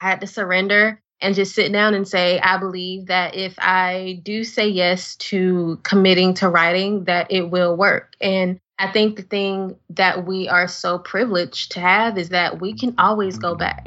I had to surrender and just sit down and say, I believe that if I do say yes to committing to writing, that it will work. And I think the thing that we are so privileged to have is that we can always go back.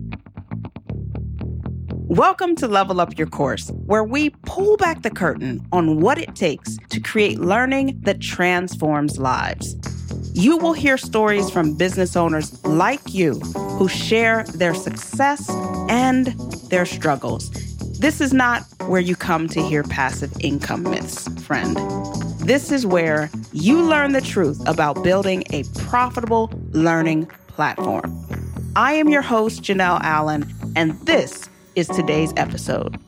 Welcome to Level Up Your Course, where we pull back the curtain on what it takes to create learning that transforms lives. You will hear stories from business owners like you who share their success and their struggles. This is not where you come to hear passive income myths, friend. This is where you learn the truth about building a profitable learning platform. I am your host, Janelle Allen, and this is today's episode.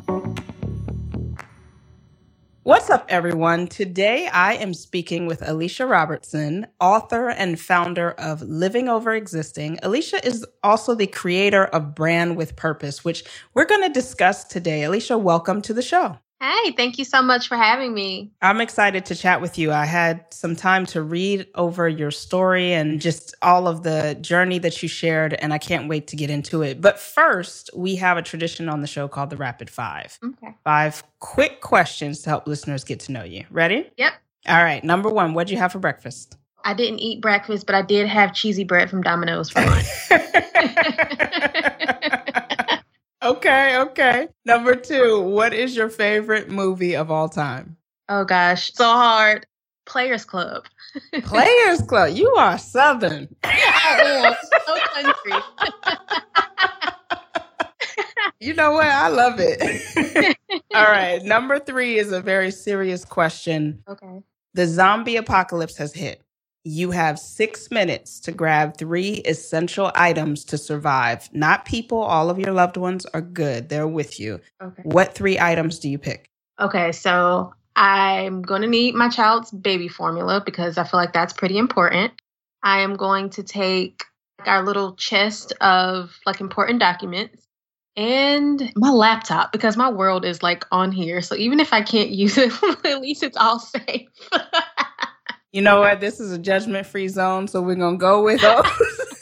What's up, everyone? Today, I am speaking with Alicia Robertson, author and founder of Living Over Existing. Alicia is also the creator of Brand with Purpose, which we're going to discuss today. Alicia, welcome to the show. Hey, thank you so much for having me. I'm excited to chat with you. I had some time to read over your story and just all of the journey that you shared, and I can't wait to get into it. But first, we have a tradition on the show called the Rapid Five. Okay. 5 quick questions to help listeners get to know you. Ready? Yep. All right. Number 1, what'd you have for breakfast? I didn't eat breakfast, but I did have cheesy bread from Domino's for lunch. Okay. Number 2, what is your favorite movie of all time? Oh, gosh. So hard. Players Club. Players Club. You are Southern. I am. So country. You know what? I love it. All right. Number 3 is a very serious question. Okay. The zombie apocalypse has hit. You have 6 minutes to grab 3 essential items to survive. Not people. All of your loved ones are good. They're with you. Okay. What 3 items do you pick? Okay, so I'm going to need my child's baby formula because I feel like that's pretty important. I am going to take our little chest of important documents and my laptop because my world is on here. So even if I can't use it, at least it's all safe. You know what? This is a judgment-free zone, so we're going to go with those.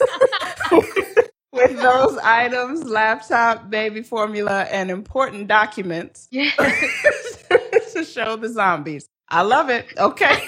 With those items, laptop, baby formula, and important documents to show the zombies. I love it. Okay.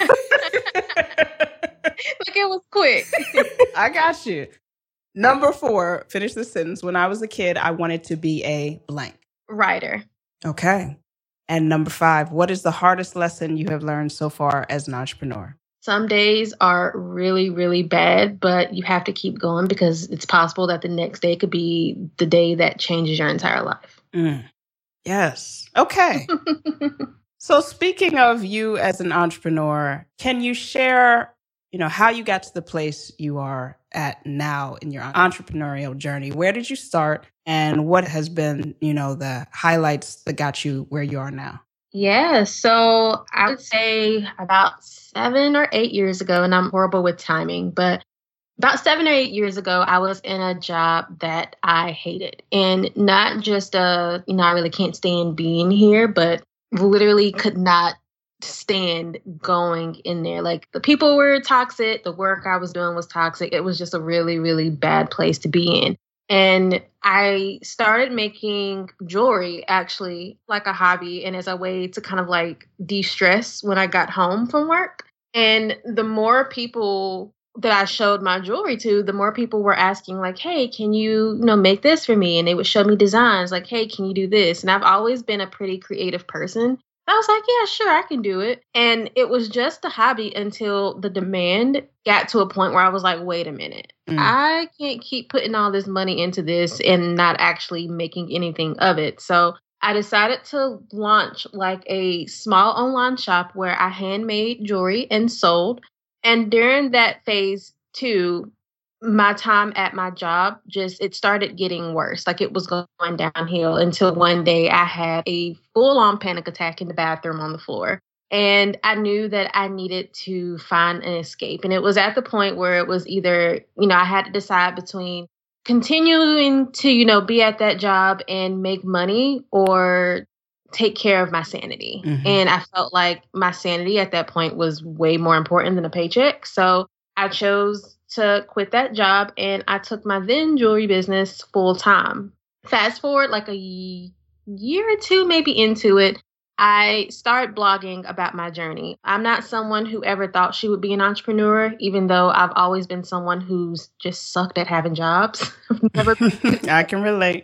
It was quick. I got you. Number 4, finish the sentence. When I was a kid, I wanted to be a blank. Writer. Okay. And number 5, what is the hardest lesson you have learned so far as an entrepreneur? Some days are really, really bad, but you have to keep going because it's possible that the next day could be the day that changes your entire life. Yes. Okay. So speaking of you as an entrepreneur, can you share, how you got to the place you are at now in your entrepreneurial journey? Where did you start and what has been, the highlights that got you where you are now? Yeah, so I would say about 7 or 8 years ago, and I'm horrible with timing, but about 7 or 8 years ago, I was in a job that I hated. And not just, I really can't stand being here, but literally could not stand going in there. The people were toxic. The work I was doing was toxic. It was just a really, really bad place to be in. And I started making jewelry actually like a hobby and as a way to kind of de-stress when I got home from work. And the more people that I showed my jewelry to, the more people were asking hey, can you, make this for me? And they would show me designs hey, can you do this? And I've always been a pretty creative person. I was like, yeah, sure, I can do it. And it was just a hobby until the demand got to a point where I was like, wait a minute, I can't keep putting all this money into this and not actually making anything of it. So I decided to launch a small online shop where I handmade jewelry and sold. And during that phase 2, my time at my job it started getting worse. It was going downhill until one day I had a full-on panic attack in the bathroom on the floor. And I knew that I needed to find an escape. And it was at the point where it was either, I had to decide between continuing to, be at that job and make money or take care of my sanity. Mm-hmm. And I felt like my sanity at that point was way more important than a paycheck. So I chose to quit that job and I took my then jewelry business full time. Fast forward like a year or two maybe into it, I started blogging about my journey. I'm not someone who ever thought she would be an entrepreneur, even though I've always been someone who's just sucked at having jobs. Never. I can relate.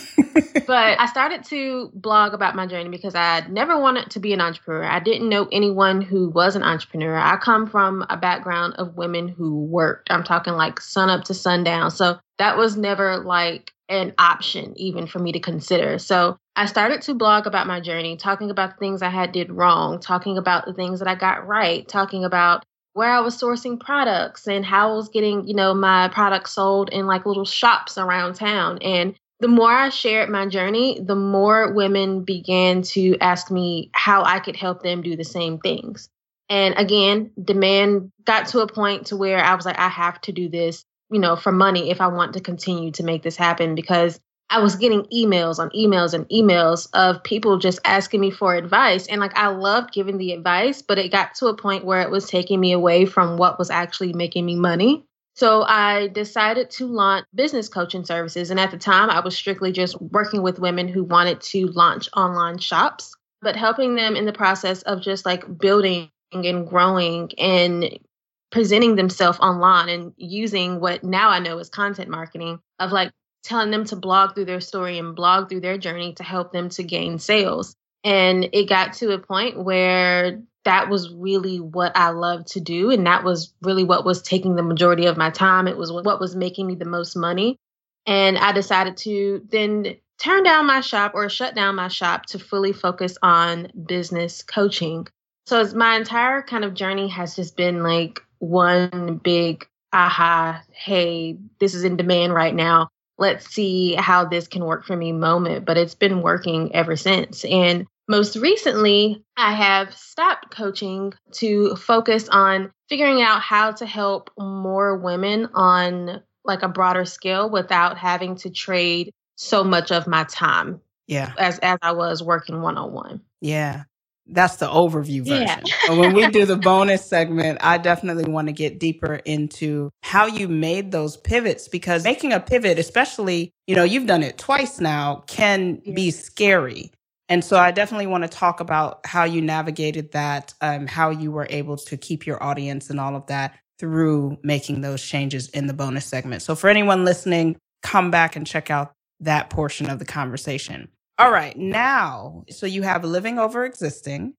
But I started to blog about my journey because I never wanted to be an entrepreneur. I didn't know anyone who was an entrepreneur. I come from a background of women who worked. I'm talking like sun up to sundown. So that was never like an option even for me to consider. So I started to blog about my journey, talking about the things I had did wrong, talking about the things that I got right, talking about where I was sourcing products and how I was getting, my products sold in like little shops around town. And the more I shared my journey, the more women began to ask me how I could help them do the same things. And again, demand got to a point to where I was like, I have to do this, for money if I want to continue to make this happen, because I was getting emails on emails and emails of people just asking me for advice. And like, I loved giving the advice, but it got to a point where it was taking me away from what was actually making me money. So I decided to launch business coaching services. And at the time, I was strictly just working with women who wanted to launch online shops, but helping them in the process of just like building and growing and presenting themselves online and using what now I know is content marketing, of like telling them to blog through their story and blog through their journey to help them to gain sales. And it got to a point where that was really what I loved to do. And that was really what was taking the majority of my time. It was what was making me the most money. And I decided to then turn down my shop or shut down my shop to fully focus on business coaching. So my entire kind of journey has just been like one big aha, hey, this is in demand right now. Let's see how this can work for me moment. But it's been working ever since. And most recently, I have stopped coaching to focus on figuring out how to help more women on like a broader scale without having to trade so much of my time. Yeah. As I was working one-on-one. Yeah. That's the overview version. But when we do the bonus segment, I definitely want to get deeper into how you made those pivots, because making a pivot, especially, you've done it twice now, can be scary. And so I definitely want to talk about how you navigated that, how you were able to keep your audience and all of that through making those changes in the bonus segment. So for anyone listening, come back and check out that portion of the conversation. All right. Now, so you have Living Over Existing,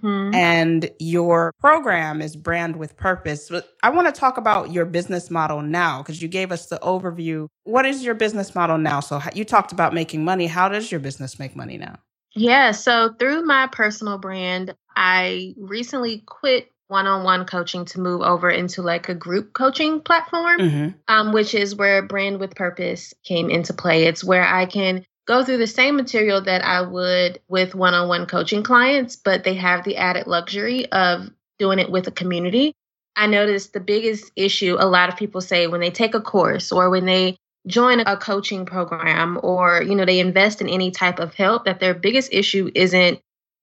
and your program is Brand with Purpose. But I want to talk about your business model now, because you gave us the overview. What is your business model now? So you talked about making money. How does your business make money now? Yeah. So through my personal brand, I recently quit one-on-one coaching to move over into like a group coaching platform, which is where Brand with Purpose came into play. It's where I can go through the same material that I would with one-on-one coaching clients, but they have the added luxury of doing it with a community. I noticed the biggest issue a lot of people say when they take a course or when they join a coaching program or, they invest in any type of help, that their biggest issue isn't,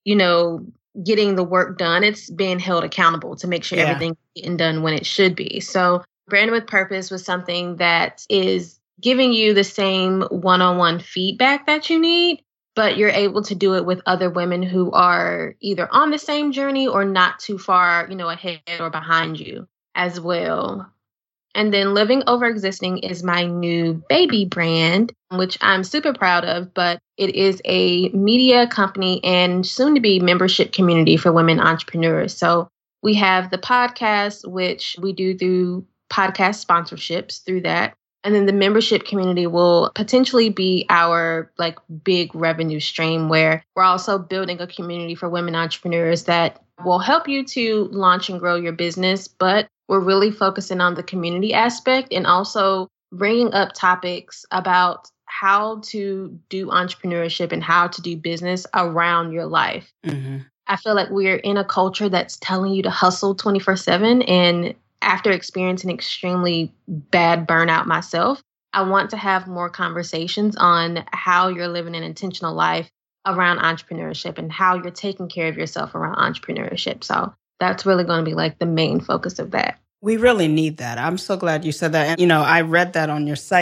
getting the work done. It's being held accountable to make sure everything's getting done when it should be. So Brand with Purpose was something that is giving you the same one-on-one feedback that you need, but you're able to do it with other women who are either on the same journey or not too far, ahead or behind you as well. And then Living Over Existing is my new baby brand, which I'm super proud of, but it is a media company and soon to be membership community for women entrepreneurs. So we have the podcast, which we do through podcast sponsorships through that. And then the membership community will potentially be our like big revenue stream, where we're also building a community for women entrepreneurs that will help you to launch and grow your business. But we're really focusing on the community aspect and also bringing up topics about how to do entrepreneurship and how to do business around your life. I feel like we're in a culture that's telling you to hustle 24/7. And after experiencing extremely bad burnout myself, I want to have more conversations on how you're living an intentional life around entrepreneurship and how you're taking care of yourself around entrepreneurship. So that's really going to be like the main focus of that. We really need that. I'm so glad you said that. And, I read that on your site.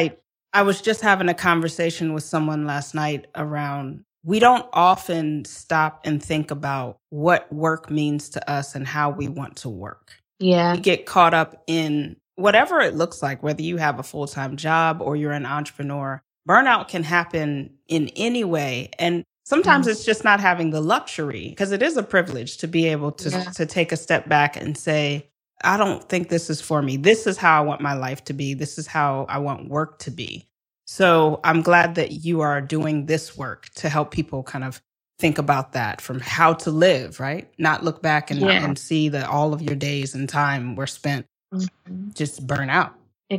I was just having a conversation with someone last night around we don't often stop and think about what work means to us and how we want to work. Yeah. We get caught up in whatever it looks like, whether you have a full-time job or you're an entrepreneur. Burnout can happen in any way. And sometimes it's just not having the luxury, because it is a privilege to be able to take a step back and say, I don't think this is for me. This is how I want my life to be. This is how I want work to be. So I'm glad that you are doing this work to help people kind of think about that, from how to live, right? Not look back and see that all of your days and time were spent just burn out.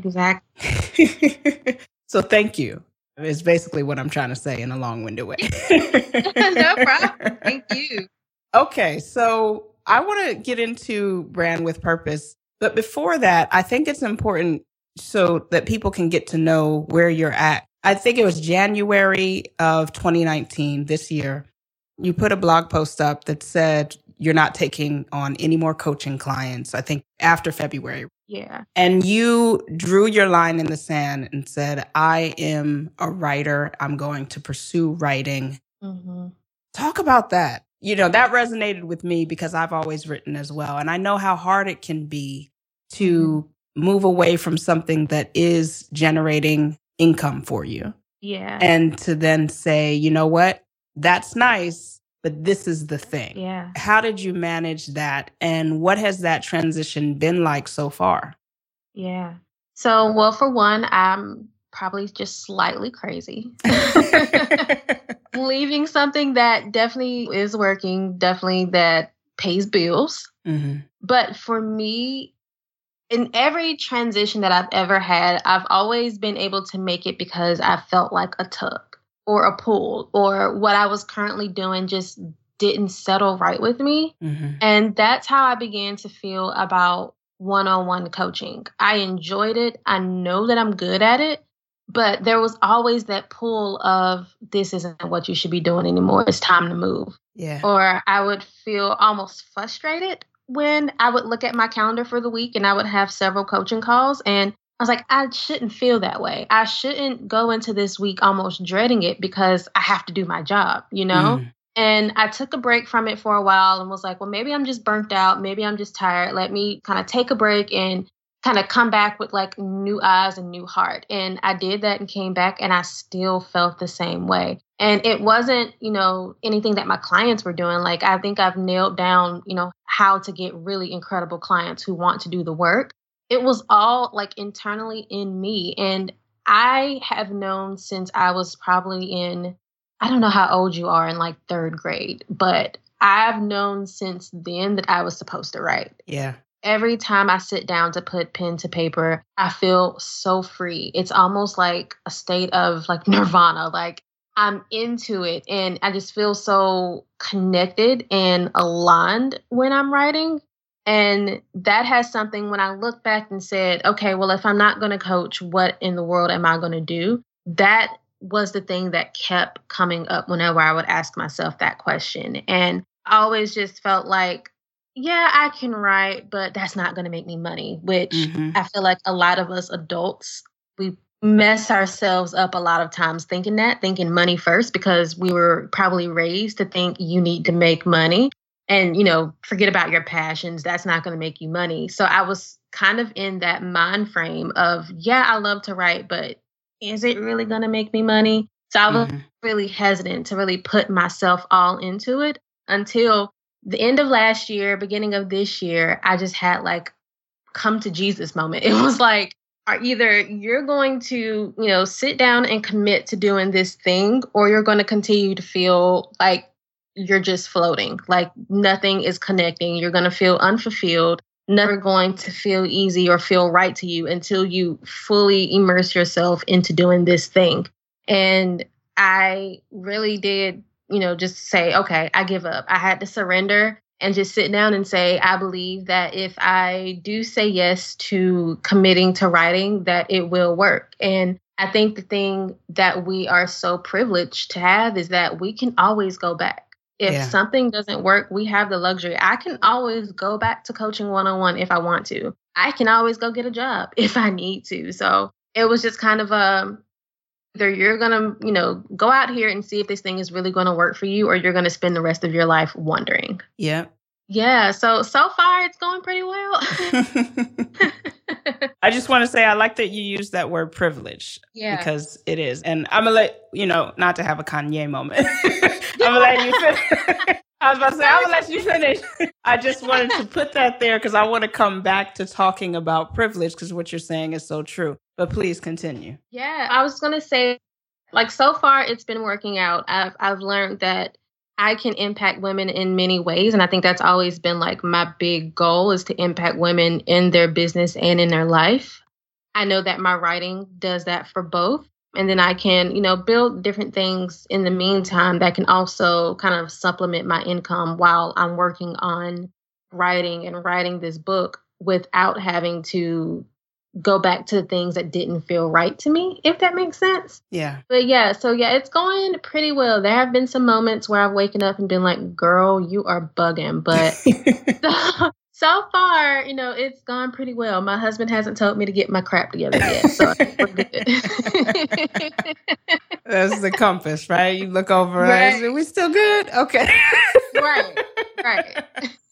Exactly. So thank you. Is basically what I'm trying to say in a long-winded way. No problem. Thank you. Okay, so I want to get into Brand with Purpose. But before that, I think it's important so that people can get to know where you're at. I think it was January of 2019, this year. You put a blog post up that said you're not taking on any more coaching clients, I think after February. Yeah. And you drew your line in the sand and said, I am a writer. I'm going to pursue writing. Mm-hmm. Talk about that. You know, that resonated with me because I've always written as well. And I know how hard it can be to move away from something that is generating income for you. Yeah. And to then say, you know what, that's nice, but this is the thing. Yeah. How did you manage that? And what has that transition been like so far? Yeah. So, well, for one, I'm probably just slightly crazy. Leaving something that definitely is working, definitely that pays bills. Mm-hmm. But for me, in every transition that I've ever had, I've always been able to make it because I felt like a tug or a pull, or what I was currently doing just didn't settle right with me. Mm-hmm. And that's how I began to feel about one-on-one coaching. I enjoyed it. I know that I'm good at it, but there was always that pull of, this isn't what you should be doing anymore. It's time to move. Yeah. Or I would feel almost frustrated when I would look at my calendar for the week and I would have several coaching calls, and I was like, I shouldn't feel that way. I shouldn't go into this week almost dreading it because I have to do my job, you know? And I took a break from it for a while and was like, well, maybe I'm just burnt out. Maybe I'm just tired. Let me kind of take a break and kind of come back with like new eyes and new heart. And I did that and came back, and I still felt the same way. And it wasn't, you know, anything that my clients were doing. Like, I think I've nailed down, you know, how to get really incredible clients who want to do the work. It was all like internally in me. And I have known since I was probably in, I don't know how old you are, in like third grade, but I've known since then that I was supposed to write. Yeah. Every time I sit down to put pen to paper, I feel so free. It's almost like a state of like nirvana. Like, I'm into it, and I just feel so connected and aligned when I'm writing. And that has something, when I look back and said, okay, well, if I'm not going to coach, what in the world am I going to do? That was the thing that kept coming up whenever I would ask myself that question. And I always just felt like, yeah, I can write, but that's not going to make me money, which I feel like a lot of us adults, we mess ourselves up a lot of times thinking money first, because we were probably raised to think you need to make money and, you know, forget about your passions. That's not going to make you money. So I was kind of in that mind frame of, yeah, I love to write, but is it really going to make me money? So I was really hesitant to really put myself all into it until the end of last year, beginning of this year. I just had like come to Jesus moment. It was like, are either you're going to, you know, sit down and commit to doing this thing, or you're going to continue to feel like you're just floating, like nothing is connecting. You're going to feel unfulfilled, never going to feel easy or feel right to you until you fully immerse yourself into doing this thing. And I really did, you know, just say, okay, I give up. I had to surrender and just sit down and say, I believe that if I do say yes to committing to writing, that it will work. And I think the thing that we are so privileged to have is that we can always go back. If something doesn't work, we have the luxury. I can always go back to coaching one-on-one if I want to. I can always go get a job if I need to. So it was just kind of Either you're going to, go out here and see if this thing is really going to work for you, or you're going to spend the rest of your life wondering. Yeah. Yeah. So far it's going pretty well. I just want to say, I like that you use that word privilege. Yeah. Because it is. And I'm going to let, not to have a Kanye moment. I'm going to let you finish. I was about to say, I'm going to let you finish. I just wanted to put that there because I want to come back to talking about privilege, because what you're saying is so true. But please continue. Yeah, I was going to say, so far it's been working out. I've learned that I can impact women in many ways. And I think that's always been my big goal, is to impact women in their business and in their life. I know that my writing does that for both. And then I can, build different things in the meantime that can also kind of supplement my income while I'm working on writing this book without having to go back to the things that didn't feel right to me, if that makes sense. Yeah. But it's going pretty well. There have been some moments where I've waken up and been like, girl, you are bugging. But so far, it's gone pretty well. My husband hasn't told me to get my crap together yet, so we're good. That's the compass, right? You look over, right. Are we still good? Okay. Right.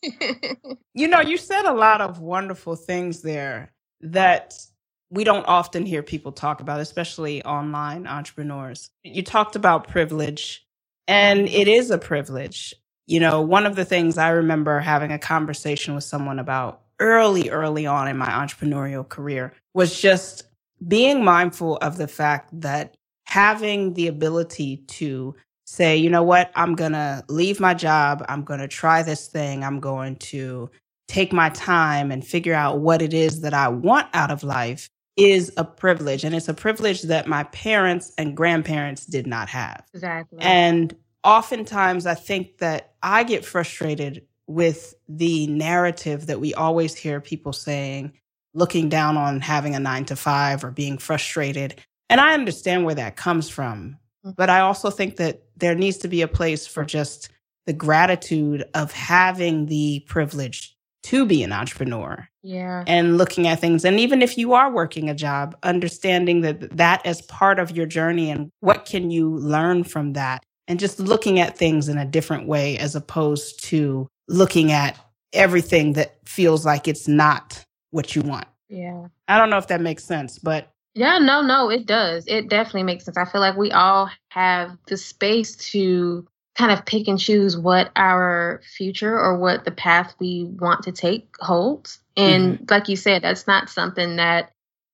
You said a lot of wonderful things there that we don't often hear people talk about, especially online entrepreneurs. You talked about privilege, and it is a privilege. One of the things I remember having a conversation with someone about early on in my entrepreneurial career was just being mindful of the fact that having the ability to say, you know what, I'm going to leave my job. I'm going to try this thing. I'm going to take my time and figure out what it is that I want out of life is a privilege. And it's a privilege that my parents and grandparents did not have. Exactly. And oftentimes I think that I get frustrated with the narrative that we always hear people saying, looking down on having a 9-to-5 or being frustrated. And I understand where that comes from. But I also think that there needs to be a place for just the gratitude of having the privilege to be an entrepreneur. Yeah. And looking at things. And even if you are working a job, understanding that as part of your journey and what can you learn from that, and just looking at things in a different way as opposed to looking at everything that feels like it's not what you want. Yeah. I don't know if that makes sense, but yeah, no, it does. It definitely makes sense. I feel like we all have the space to kind of pick and choose what our future or what the path we want to take holds. And like you said, that's not something that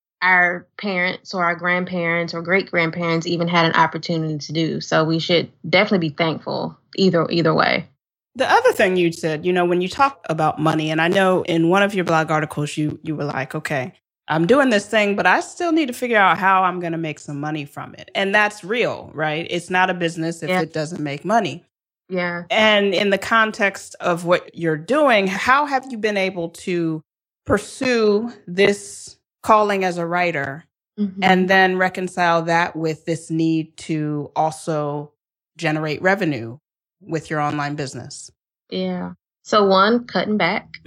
our parents or our grandparents or great-grandparents even had an opportunity to do. So we should definitely be thankful either way. The other thing you said, when you talk about money, and I know in one of your blog articles, you were like, okay, I'm doing this thing, but I still need to figure out how I'm going to make some money from it. And that's real, right? It's not a business if it doesn't make money. Yeah. And in the context of what you're doing, how have you been able to pursue this calling as a writer and then reconcile that with this need to also generate revenue with your online business? Yeah. So one, cutting back.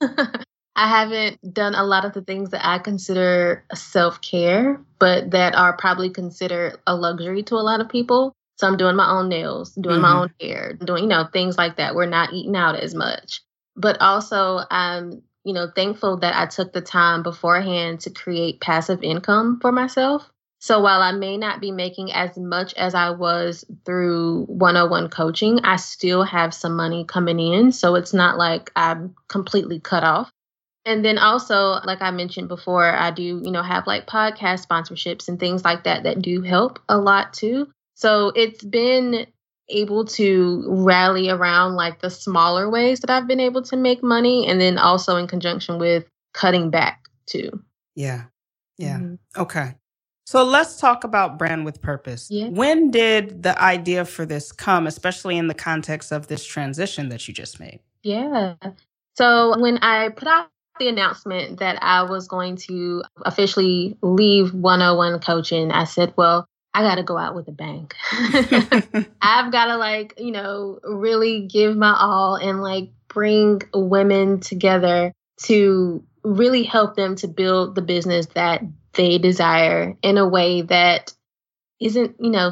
I haven't done a lot of the things that I consider self-care, but that are probably considered a luxury to a lot of people. So I'm doing my own nails, doing my own hair, doing, things like that. We're not eating out as much. But also, I'm, thankful that I took the time beforehand to create passive income for myself. So while I may not be making as much as I was through 101 coaching, I still have some money coming in. So it's not like I'm completely cut off. And then also, like I mentioned before, I do, have podcast sponsorships and things like that do help a lot too. So it's been able to rally around the smaller ways that I've been able to make money. And then also in conjunction with cutting back too. Yeah. Okay. So let's talk about Brand with Purpose. Yeah. When did the idea for this come, especially in the context of this transition that you just made? Yeah. So when I put out the announcement that I was going to officially leave 101 coaching, I said, well, I got to go out with a bang. I've got to really give my all and bring women together to really help them to build the business that they desire in a way that isn't,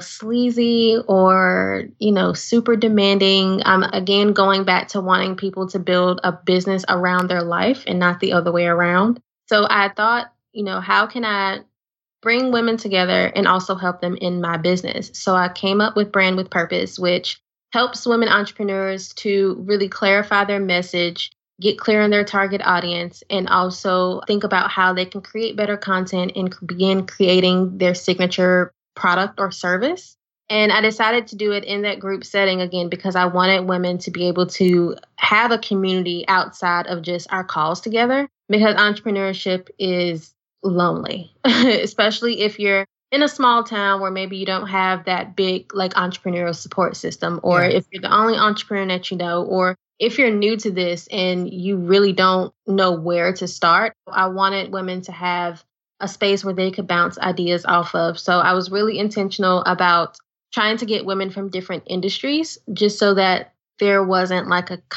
sleazy or, super demanding. Again, going back to wanting people to build a business around their life and not the other way around. So I thought, how can I bring women together and also help them in my business? So I came up with Brand with Purpose, which helps women entrepreneurs to really clarify their message, get clear on their target audience, and also think about how they can create better content and begin creating their signature product or service. And I decided to do it in that group setting again because I wanted women to be able to have a community outside of just our calls together, because entrepreneurship is lonely, especially if you're in a small town where maybe you don't have that big entrepreneurial support system, or if you're the only entrepreneur that you know, or if you're new to this and you really don't know where to start. I wanted women to have a space where they could bounce ideas off of. So I was really intentional about trying to get women from different industries just so that there wasn't like a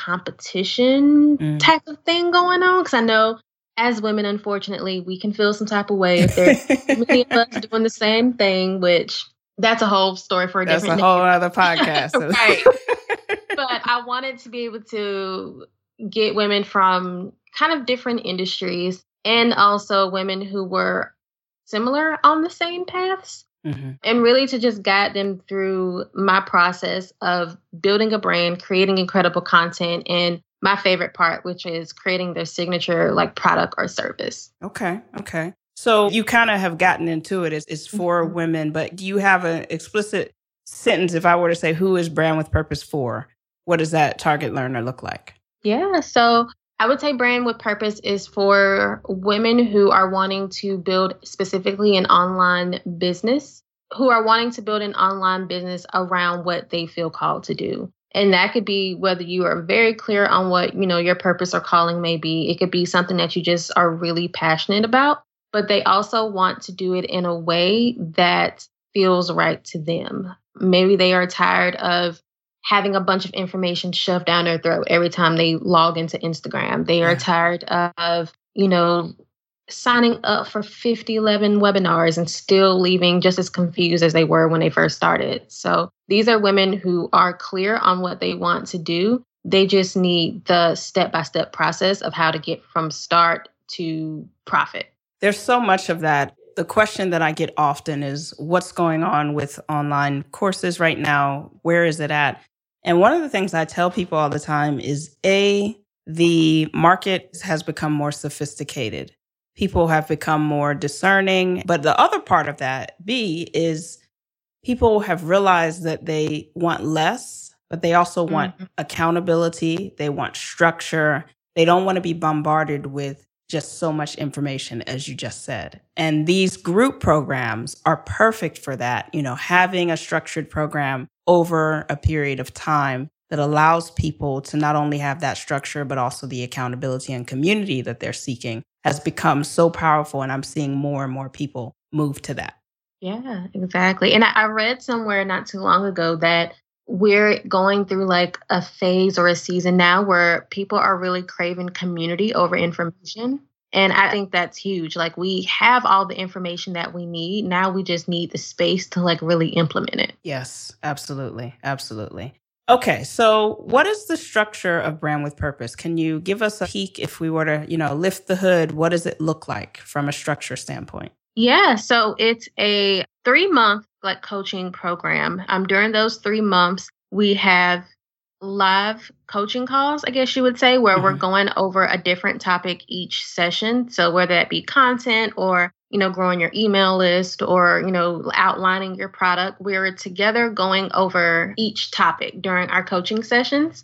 competition type of thing going on. Because I know as women, unfortunately, we can feel some type of way if there's many of us doing the same thing, which that's a whole story for a different day. That's a whole other podcast. Right. But I wanted to be able to get women from kind of different industries and also women who were similar on the same paths, and really to just guide them through my process of building a brand, creating incredible content, and my favorite part, which is creating their signature product or service. Okay. So you kind of have gotten into it. It's for women, but do you have an explicit sentence if I were to say, who is Brand with Purpose for? What does that target learner look like? Yeah, so I would say Brand with Purpose is for women who are wanting to build specifically an online business, who are wanting to build an online business around what they feel called to do. And that could be whether you are very clear on what, your purpose or calling may be. It could be something that you just are really passionate about, but they also want to do it in a way that feels right to them. Maybe they are tired of having a bunch of information shoved down their throat every time they log into Instagram. They are tired of, signing up for 11 webinars and still leaving just as confused as they were when they first started. So these are women who are clear on what they want to do. They just need the step-by-step process of how to get from start to profit. There's so much of that. The question that I get often is, what's going on with online courses right now? Where is it at? And one of the things I tell people all the time is, the market has become more sophisticated. People have become more discerning. But the other part of that, B, is people have realized that they want less, but they also want accountability. They want structure. They don't want to be bombarded with just so much information, as you just said. And these group programs are perfect for that. Having a structured program over a period of time that allows people to not only have that structure, but also the accountability and community that they're seeking has become so powerful. And I'm seeing more and more people move to that. Yeah, exactly. And I read somewhere not too long ago that we're going through a phase or a season now where people are really craving community over information. And I think that's huge. We have all the information that we need. Now we just need the space to really implement it. Yes, absolutely. Absolutely. Okay, so what is the structure of Brand with Purpose? Can you give us a peek if we were to, lift the hood? What does it look like from a structure standpoint? Yeah, so it's a 3-month coaching program. During those 3 months, we have live coaching calls, I guess you would say, where we're going over a different topic each session. So whether that be content or growing your email list or, outlining your product, we're together going over each topic during our coaching sessions.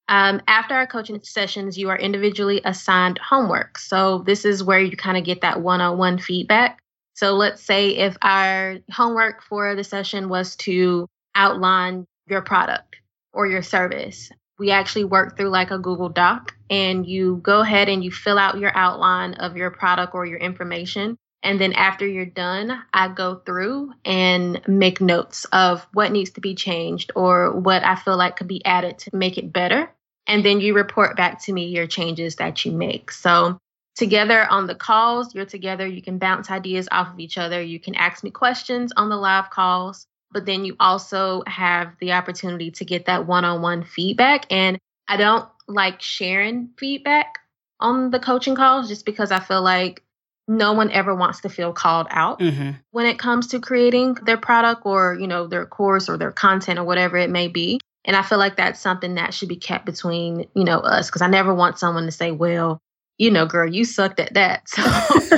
After our coaching sessions, you are individually assigned homework. So this is where you kind of get that one-on-one feedback. So let's say if our homework for the session was to outline your product or your service, we actually work through a Google Doc, and you go ahead and you fill out your outline of your product or your information. And then after you're done, I go through and make notes of what needs to be changed or what I feel like could be added to make it better. And then you report back to me your changes that you make. So together on the calls. You're together. You can bounce ideas off of each other. You can ask me questions on the live calls, but then you also have the opportunity to get that one-on-one feedback. And I don't like sharing feedback on the coaching calls just because I feel like no one ever wants to feel called out when it comes to creating their product or, their course or their content or whatever it may be. And I feel like that's something that should be kept between, us, because I never want someone to say, well, girl, you sucked at that. So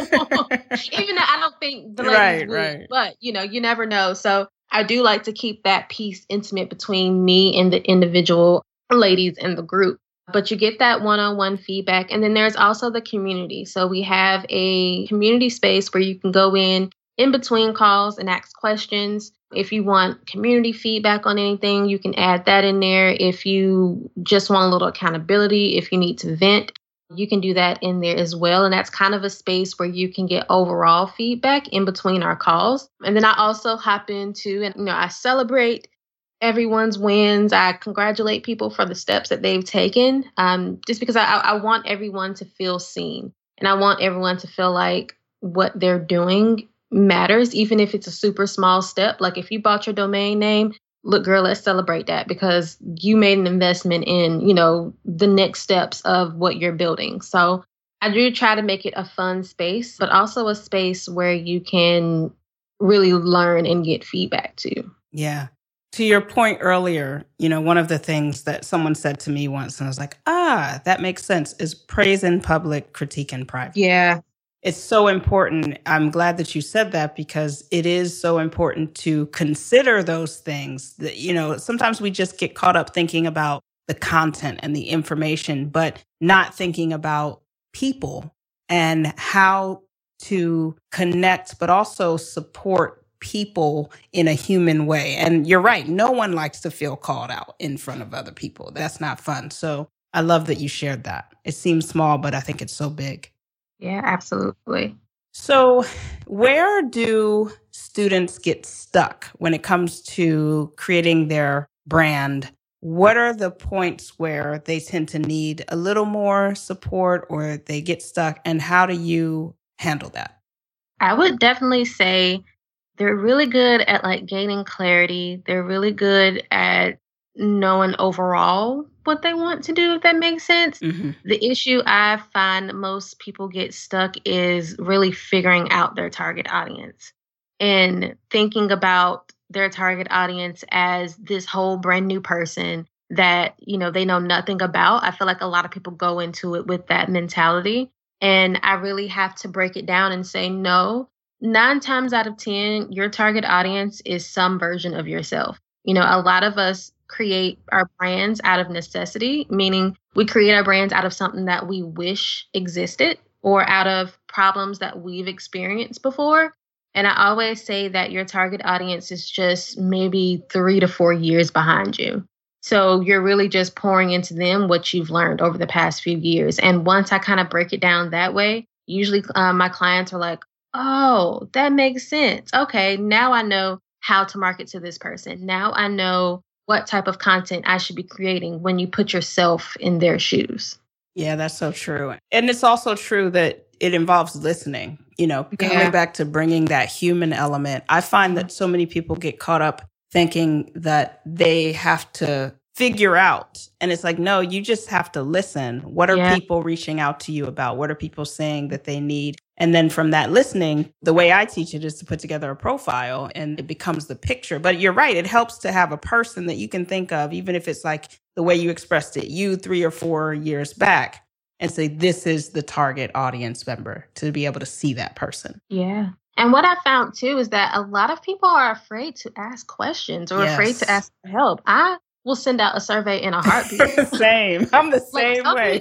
even though I don't think the ladies would, but you never know. So I do like to keep that piece intimate between me and the individual ladies in the group. But you get that one-on-one feedback. And then there's also the community. So we have a community space where you can go in between calls and ask questions. If you want community feedback on anything, you can add that in there. If you just want a little accountability, if you need to vent, you can do that in there as well. And that's kind of a space where you can get overall feedback in between our calls. And then I also hop into, and I celebrate everyone's wins. I congratulate people for the steps that they've taken, just because I want everyone to feel seen. And I want everyone to feel like what they're doing matters, even if it's a super small step. Like if you bought your domain name, look, girl, let's celebrate that because you made an investment in, the next steps of what you're building. So I do try to make it a fun space, but also a space where you can really learn and get feedback too. Yeah. To your point earlier, one of the things that someone said to me once, and I was like, that makes sense, is praise in public, critique in private. Yeah. It's so important. I'm glad that you said that because it is so important to consider those things that, sometimes we just get caught up thinking about the content and the information, but not thinking about people and how to connect, but also support people in a human way. And you're right. No one likes to feel called out in front of other people. That's not fun. So I love that you shared that. It seems small, but I think it's so big. Yeah, absolutely. So where do students get stuck when it comes to creating their brand? What are the points where they tend to need a little more support or they get stuck? And how do you handle that? I would definitely say they're really good at gaining clarity. They're really good at knowing overall what they want to do, if that makes sense. The issue I find most people get stuck is really figuring out their target audience and thinking about their target audience as this whole brand new person that, they know nothing about. I feel like a lot of people go into it with that mentality. And I really have to break it down and say, no, 9 times out of 10, your target audience is some version of yourself. A lot of us create our brands out of necessity, meaning we create our brands out of something that we wish existed or out of problems that we've experienced before. And I always say that your target audience is just maybe 3 to 4 years behind you. So you're really just pouring into them what you've learned over the past few years. And once I kind of break it down that way, usually my clients are like, oh, that makes sense. Okay, now I know how to market to this person. Now I know what type of content I should be creating when you put yourself in their shoes. Yeah, that's so true. And it's also true that it involves listening, coming back to bringing that human element. I find that so many people get caught up thinking that they have to figure out. And it's like, no, you just have to listen. What are people reaching out to you about? What are people saying that they need? And then from that listening, the way I teach it is to put together a profile and it becomes the picture. But you're right. It helps to have a person that you can think of, even if it's like the way you expressed it, you 3 or 4 years back, and say, this is the target audience member, to be able to see that person. Yeah. And what I found too is that a lot of people are afraid to ask questions or afraid to ask for help. I will send out a survey in a heartbeat. Same. I'm the same way.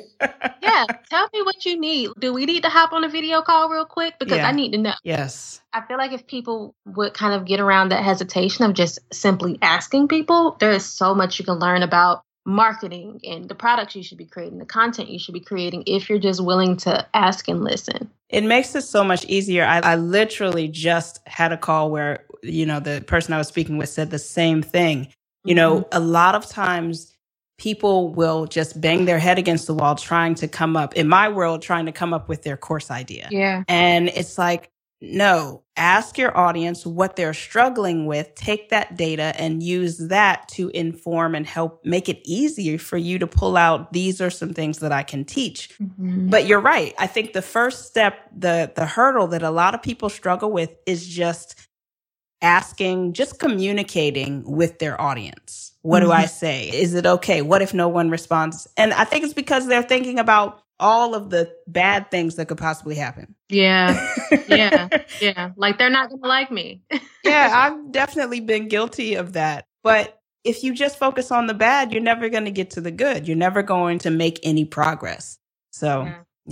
Tell me what you need. Do we need to hop on a video call real quick? Because I need to know. Yes. I feel like if people would kind of get around that hesitation of just simply asking people, there is so much you can learn about marketing and the products you should be creating, the content you should be creating, if you're just willing to ask and listen. It makes it so much easier. I literally just had a call where, the person I was speaking with said the same thing. A lot of times people will just bang their head against the wall trying to come up with their course idea. Yeah. And it's like, no, ask your audience what they're struggling with, take that data and use that to inform and help make it easier for you to pull out, these are some things that I can teach. Mm-hmm. But you're right. I think the first step, the hurdle that a lot of people struggle with is just communicating with their audience. What do I say? Is it okay? What if no one responds? And I think it's because they're thinking about all of the bad things that could possibly happen. Yeah. Yeah. Like they're not going to like me. Yeah, I've definitely been guilty of that. But if you just focus on the bad, you're never going to get to the good. You're never going to make any progress. So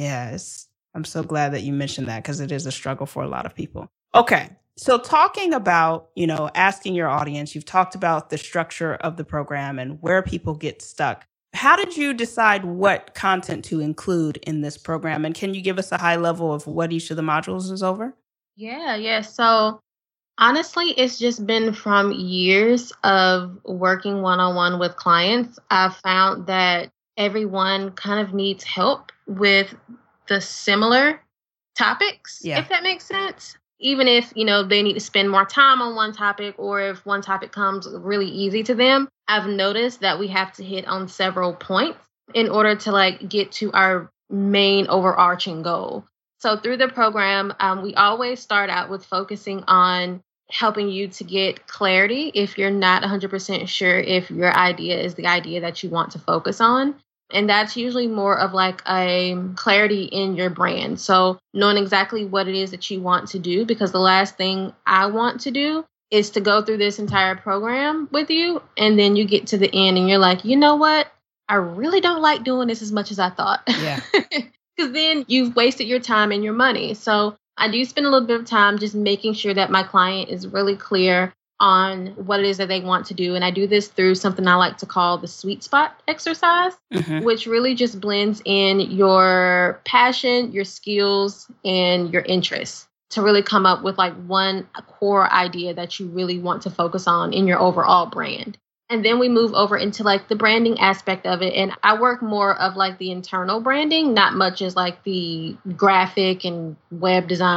I'm so glad that you mentioned that because it is a struggle for a lot of people. Okay. So talking about, asking your audience, you've talked about the structure of the program and where people get stuck. How did you decide what content to include in this program? And can you give us a high level of what each of the modules is over? Yeah. So honestly, it's just been from years of working one-on-one with clients. I've found that everyone kind of needs help with the similar topics, if that makes sense. Even if, they need to spend more time on one topic or if one topic comes really easy to them, I've noticed that we have to hit on several points in order to get to our main overarching goal. So through the program, we always start out with focusing on helping you to get clarity if you're not 100% sure if your idea is the idea that you want to focus on. And that's usually more of a clarity in your brand. So knowing exactly what it is that you want to do, because the last thing I want to do is to go through this entire program with you. And then you get to the end and you're like, you know what? I really don't like doing this as much as I thought. Yeah. Because then you've wasted your time and your money. So I do spend a little bit of time just making sure that my client is really clear on what it is that they want to do. And I do this through something I like to call the sweet spot exercise, which really just blends in your passion, your skills, and your interests to really come up with one core idea that you really want to focus on in your overall brand. And then we move over into the branding aspect of it. And I work more of the internal branding, not much as the graphic and web design.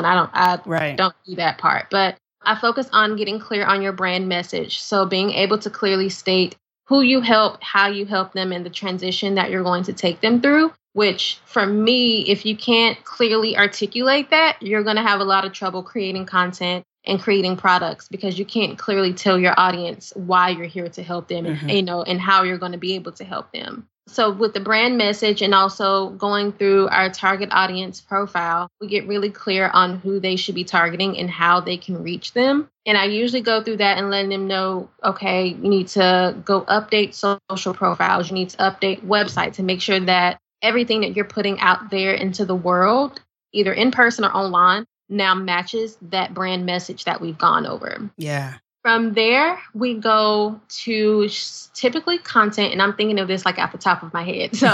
I don't do that part, but I focus on getting clear on your brand message. So being able to clearly state who you help, how you help them, and the transition that you're going to take them through, which for me, if you can't clearly articulate that, you're going to have a lot of trouble creating content and creating products because you can't clearly tell your audience why you're here to help them and how you're going to be able to help them. So with the brand message and also going through our target audience profile, we get really clear on who they should be targeting and how they can reach them. And I usually go through that and letting them know, okay, you need to go update social profiles. You need to update websites and make sure that everything that you're putting out there into the world, either in person or online, now matches that brand message that we've gone over. Yeah. From there, we go to typically content, and I'm thinking of this at the top of my head. So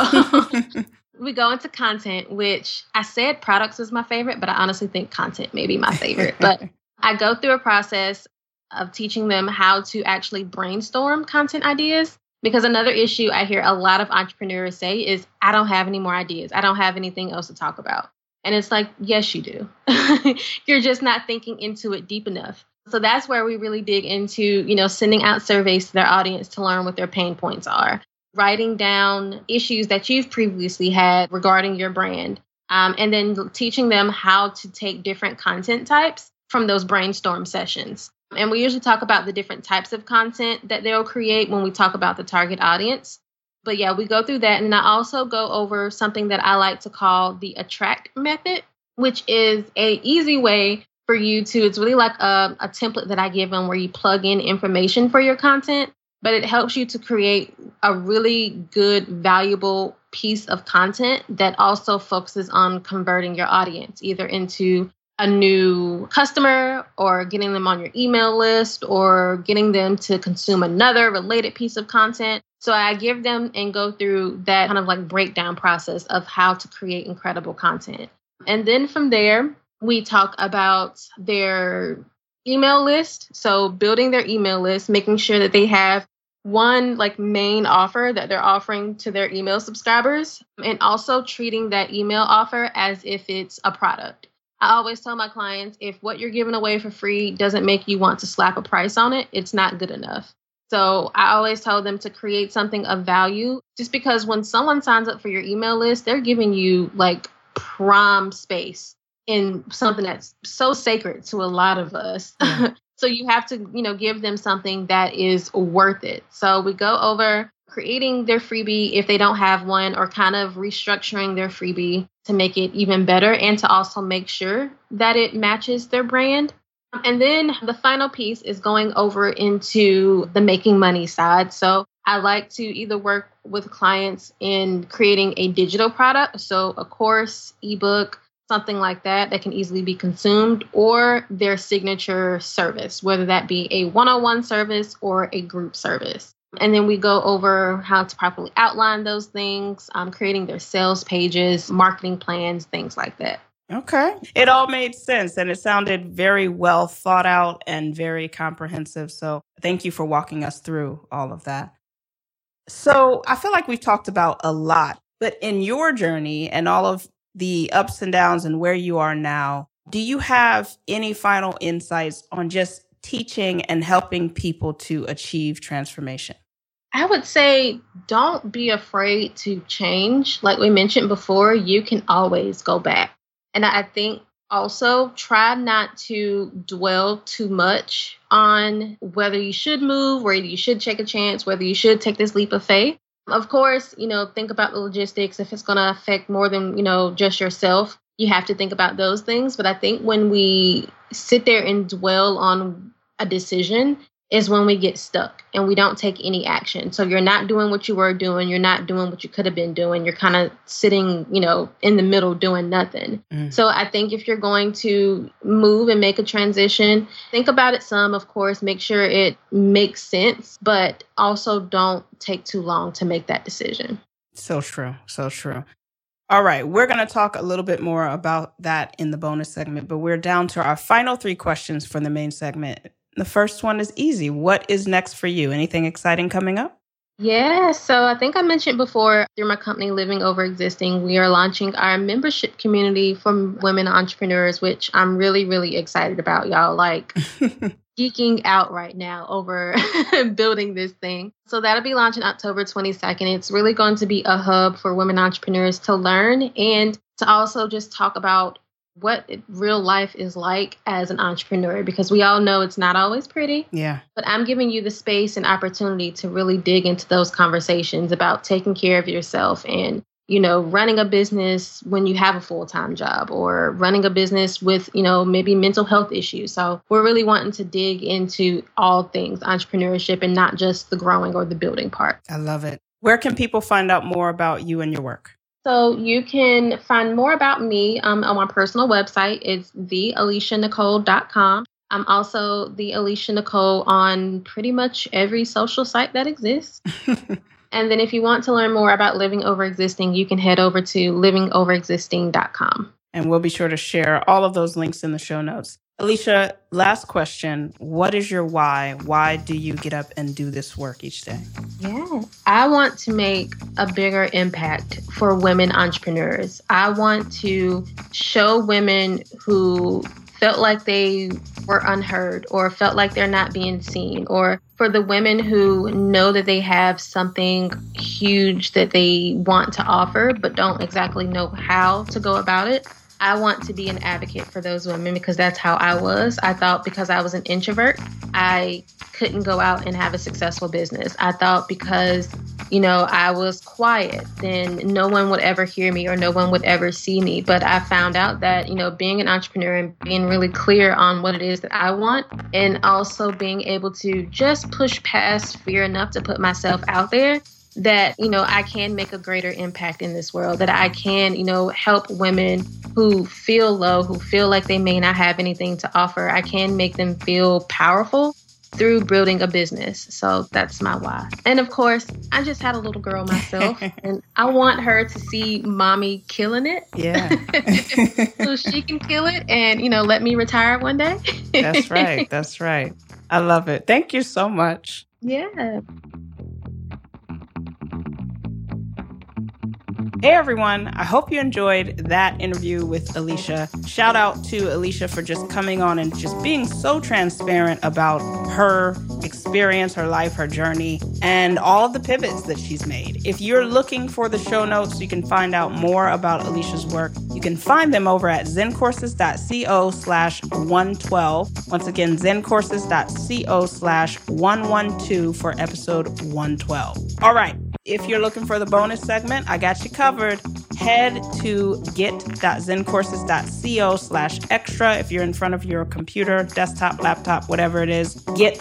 we go into content, which I said products was my favorite, but I honestly think content may be my favorite. But I go through a process of teaching them how to actually brainstorm content ideas. Because another issue I hear a lot of entrepreneurs say is, I don't have any more ideas. I don't have anything else to talk about. And it's yes, you do. You're just not thinking into it deep enough. So that's where we really dig into, sending out surveys to their audience to learn what their pain points are, writing down issues that you've previously had regarding your brand, and then teaching them how to take different content types from those brainstorm sessions. And we usually talk about the different types of content that they'll create when we talk about the target audience. But yeah, we go through that. And I also go over something that I like to call the attract method, which is an easy way for you to, it's really like a template that I give them where you plug in information for your content, but it helps you to create a really good, valuable piece of content that also focuses on converting your audience either into a new customer or getting them on your email list or getting them to consume another related piece of content. So I give them and go through that kind of breakdown process of how to create incredible content. And then from there, we talk about their email list. So building their email list, making sure that they have one like main offer that they're offering to their email subscribers, and also treating that email offer as if it's a product. I always tell my clients, if what you're giving away for free doesn't make you want to slap a price on it, it's not good enough. So I always tell them to create something of value, just because when someone signs up for your email list, they're giving you like prime space in something that's so sacred to a lot of us. So you have to, give them something that is worth it. So we go over creating their freebie if they don't have one, or kind of restructuring their freebie to make it even better and to also make sure that it matches their brand. And then the final piece is going over into the making money side. So I like to either work with clients in creating a digital product, so a course, ebook, something like that can easily be consumed, or their signature service, whether that be a one-on-one service or a group service. And then we go over how to properly outline those things, creating their sales pages, marketing plans, things like that. Okay. It all made sense, and it sounded very well thought out and very comprehensive. So thank you for walking us through all of that. So I feel like we've talked about a lot, but in your journey and all of the ups and downs and where you are now, do you have any final insights on just teaching and helping people to achieve transformation? I would say don't be afraid to change. Like we mentioned before, you can always go back. And I think also try not to dwell too much on whether you should move, whether you should take a chance, whether you should take this leap of faith. Of course, think about the logistics. If it's going to affect more than, just yourself, you have to think about those things. But I think when we sit there and dwell on a decision is when we get stuck and we don't take any action. So you're not doing what you were doing. You're not doing what you could have been doing. You're kind of sitting, in the middle doing nothing. So I think if you're going to move and make a transition, think about it some, of course, make sure it makes sense, but also don't take too long to make that decision. So true. So true. All right. We're going to talk a little bit more about that in the bonus segment, but we're down to our final 3 questions for the main segment. The first one is easy. What is next for you? Anything exciting coming up? Yeah, so I think I mentioned before, through my company, Living Over Existing, we are launching our membership community for women entrepreneurs, which I'm really, really excited about, y'all. Like geeking out right now over building this thing. So that'll be launching October 22nd. It's really going to be a hub for women entrepreneurs to learn and to also just talk about what real life is like as an entrepreneur, because we all know it's not always pretty. Yeah. But I'm giving you the space and opportunity to really dig into those conversations about taking care of yourself and, running a business when you have a full-time job, or running a business with, maybe mental health issues. So we're really wanting to dig into all things entrepreneurship and not just the growing or the building part. I love it. Where can people find out more about you and your work? So you can find more about me on my personal website. It's thealicianicole.com. I'm also the Alicia Nicole on pretty much every social site that exists. And then if you want to learn more about Living Over Existing, you can head over to livingoverexisting.com. And we'll be sure to share all of those links in the show notes. Alicia, last question. What is your why? Why do you get up and do this work each day? Yeah, I want to make a bigger impact for women entrepreneurs. I want to show women who felt like they were unheard or felt like they're not being seen, or for the women who know that they have something huge that they want to offer but don't exactly know how to go about it. I want to be an advocate for those women because that's how I was. I thought because I was an introvert, I couldn't go out and have a successful business. I thought because, I was quiet, then no one would ever hear me or no one would ever see me. But I found out that, being an entrepreneur and being really clear on what it is that I want, and also being able to just push past fear enough to put myself out there, that, I can make a greater impact in this world, that I can, help women who feel low, who feel like they may not have anything to offer. I can make them feel powerful through building a business. So that's my why. And of course, I just had a little girl myself and I want her to see mommy killing it. Yeah. So she can kill it and, let me retire one day. That's right. That's right. I love it. Thank you so much. Yeah. Hey everyone, I hope you enjoyed that interview with Alicia. Shout out to Alicia for just coming on and just being so transparent about her experience, her life, her journey, and all of the pivots that she's made. If you're looking for the show notes, you can find out more about Alicia's work. You can find them over at zencourses.co/112. Once again, zencourses.co/112 for episode 112. All right. If you're looking for the bonus segment, I got you covered. Head to get.zencourses.co/extra. If you're in front of your computer, desktop, laptop, whatever it is,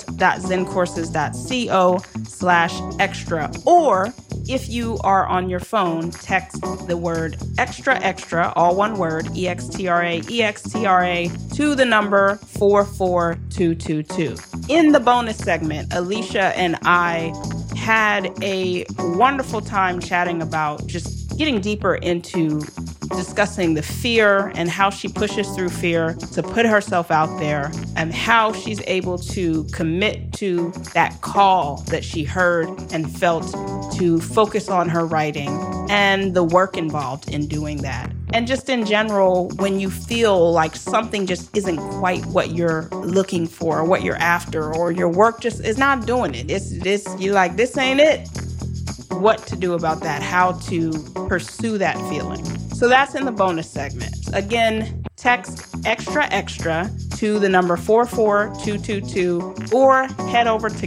get.zencourses.co/extra. Or if you are on your phone, text the word extra, extra, all one word, EXTRA, to the number 44222. In the bonus segment, Alicia and I had a wonderful time chatting about just getting deeper into discussing the fear and how she pushes through fear to put herself out there and how she's able to commit to that call that she heard and felt to focus on her writing and the work involved in doing that. And just in general, when you feel like something just isn't quite what you're looking for or what you're after, or your work just is not doing it. You're like, this ain't it. What to do about that, how to pursue that feeling. So that's in the bonus segment. Again, text extra, extra to the number 44222 or head over to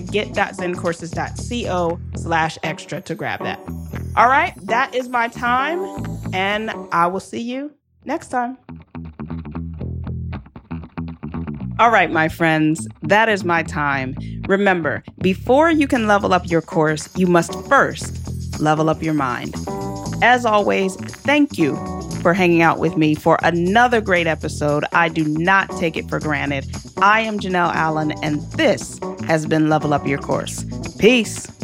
get.zencourses.co/extra to grab that. All right, that is my time, and I will see you next time. All right, my friends, that is my time. Remember, before you can level up your course, you must first level up your mind. As always, thank you for hanging out with me for another great episode. I do not take it for granted. I am Janelle Allen, and this has been Level Up Your Course. Peace.